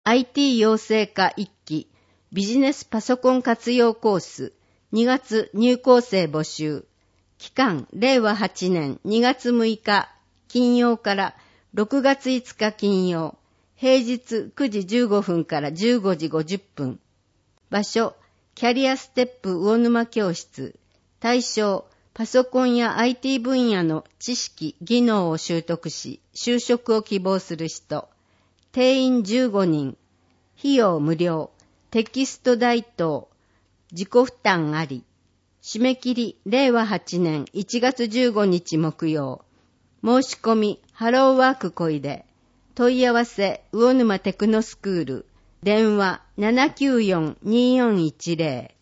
IT 養成科1期ビジネスパソコン活用コース2月入校生募集。期間令和8年2月6日金曜から6月5日金曜。平日9時15分から15時50分。場所キャリアステップ魚沼教室。対象パソコンや IT 分野の知識、技能を習得し、就職を希望する人。定員15人。費用無料。テキスト代等。自己負担あり。締め切り、令和8年1月15日木曜。申し込み、ハローワーク小出。問い合わせ、魚沼テクノスクール。電話794-2410。